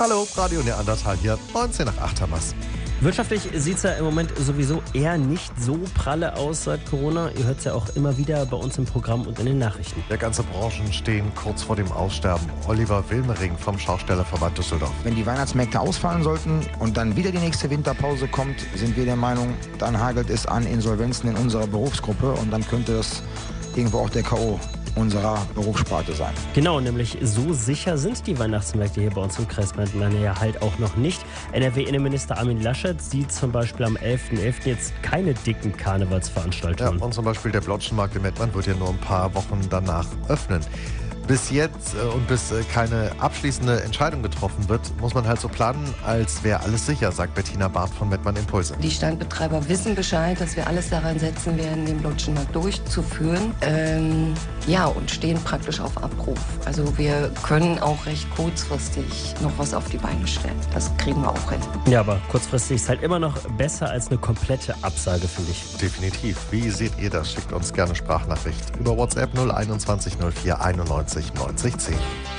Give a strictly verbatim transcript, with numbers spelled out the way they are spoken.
Hallo, Radio Neandertal hier, neunzehn nach acht haben wir's. Wirtschaftlich sieht es ja im Moment sowieso eher nicht so pralle aus seit Corona. Ihr hört es ja auch immer wieder bei uns im Programm und in den Nachrichten. Ja, ganze Branchen stehen kurz vor dem Aussterben. Oliver Wilmering vom Schaustellerverband Düsseldorf. Wenn die Weihnachtsmärkte ausfallen sollten und dann wieder die nächste Winterpause kommt, sind wir der Meinung, dann hagelt es an Insolvenzen in unserer Berufsgruppe und dann könnte es irgendwo auch der K O unserer Berufssparte sein. Genau, nämlich so sicher sind die Weihnachtsmärkte hier bei uns im Kreis Mettmann ja halt auch noch nicht. N R W-Innenminister Armin Laschet sieht zum Beispiel am elften elften jetzt keine dicken Karnevalsveranstaltungen. Ja, und zum Beispiel der Blotschenmarkt in Mettmann wird ja nur ein paar Wochen danach öffnen. Bis jetzt äh, und bis äh, keine abschließende Entscheidung getroffen wird, muss man halt so planen, als wäre alles sicher, sagt Bettina Barth von Mettmann Impulse. Die Standbetreiber wissen Bescheid, dass wir alles daran setzen werden, den Blotschenmarkt durchzuführen. Ähm, ja, und stehen praktisch auf Abruf. Also wir können auch recht kurzfristig noch was auf die Beine stellen. Das kriegen wir auch hin. Ja, aber kurzfristig ist halt immer noch besser als eine komplette Absage, finde ich. Definitiv. Wie seht ihr das? Schickt uns gerne Sprachnachricht über WhatsApp null einundzwanzig null vier einundneunzig neunzig zehn.